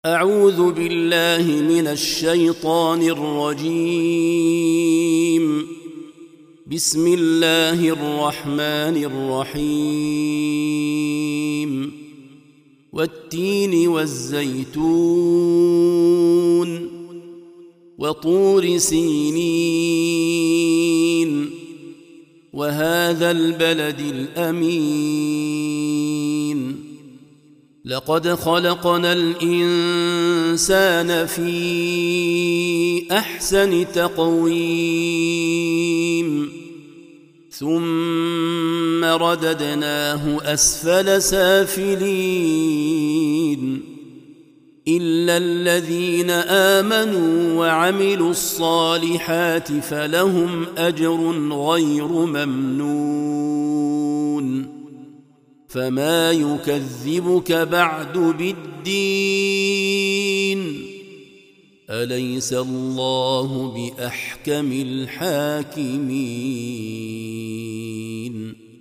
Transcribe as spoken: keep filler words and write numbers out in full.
أعوذ بالله من الشيطان الرجيم. بسم الله الرحمن الرحيم. والتين والزيتون وطور سينين وهذا البلد الأمين. لقد خلقنا الإنسان في أحسن تقويم ثم رددناه أسفل سافلين إلا الذين آمنوا وعملوا الصالحات فلهم أجر غير ممنون. فما يكذبك بعد بالدين؟ أليس الله بأحكم الحاكمين؟